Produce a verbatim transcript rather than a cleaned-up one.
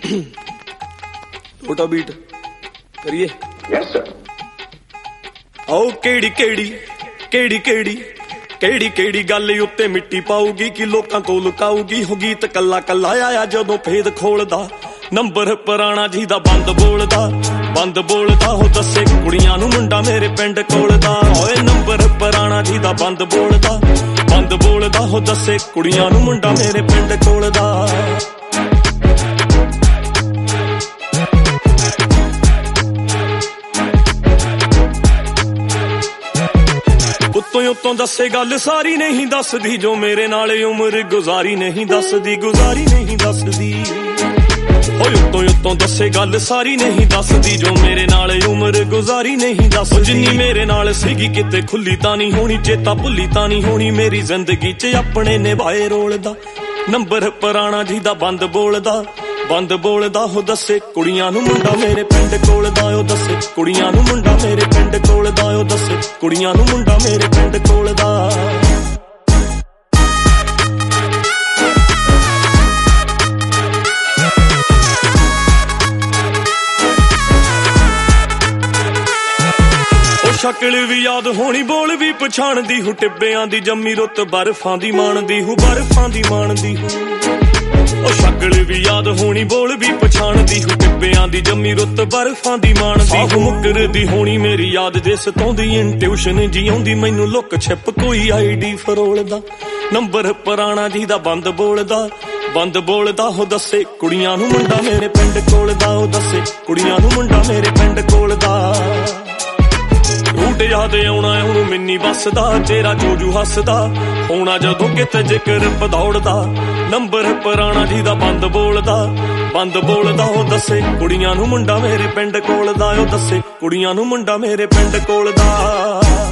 छोटा बीट करिए। Yes sir. आओ केड़ी केड़ी केड़ी केड़ी केड़ी केड़ी गल उत्ते मिट्टी पाऊगी कि लोकां तो लुकाऊगी हो गीत कला कला आया जदों भेद खोलदा नंबर पुराना जी दा बंद बोलदा बंद बोलदा हो दसे कुड़ियां नूं मुंडा मेरे पिंड कोलदा ओए नंबर पुराना जी दा बंद बोलदा बंद बोलदा हो दसे कुड़ियां नूं मुंडा मेरे पिंड कोलदा। उत्तों उत्तों दसे गल सारी नहीं दसदी जो मेरे नाल उम्र गुजारी नहीं दसदी गुजारी नहीं दसदी उत्तों उत्तों दसे गल सारी नहीं दसदी जो मेरे नाल उम्र गुजारी नहीं दसदी जिन्नी मेरे नाल सीगी किते खुली तां नहीं होनी चेता भुली तां नहीं होनी मेरी जिंदगी च अपने निभाए रोल दा नंबर पुराना जी दा बंद बोलदा बंद बोलदा हो दसे कुड़ियां नूं मुंडा मेरे पिंड कोलदा ओ दसे कुड़ियां नूं मुंडा मेरे पिंड कोलदा ओ दसे कुड़ियां नूं मुंडा मेरे पिंड कोलदा। शक्ल भी याद होनी बोल भी पछाणदी हूं टिब्बियां दी जम्मी रुत बर्फां दी माणदी हूं बर्फां दी माणदी हूं ओ शक्ल भी याद होनी बोल भी पछाणदी हूं टिब्बियां दी जम्मी रुत बर्फां दी माणदी हूं मुकरदी होनी मेरी याद जिस तों दी इंट्यूशन जी आउंदी मैनूं लुक छिप कोई आईडी फरोलदा नंबर पुराना जी दा बंद बोलदा बंद बोलदा हो दसे कुड़ियां नूं मुंडा मेरे पिंड कोलदा ओ दसे कुड़ियां नूं मुंडा मेरे पिंड कोलदा। रूट याद आउणा ओनू मिन्नी बसदा तेरा जोजू हसदा होना जदों किते जिक्र पदौड़दा नंबर पुराना जी दा बंद बोलदा बंद बोलदा हो दसे कुड़ियां नूं मुंडा मेरे पिंड कोलदा ओ दसे कुड़ियां नूं मुंडा मेरे पिंड कोलदा।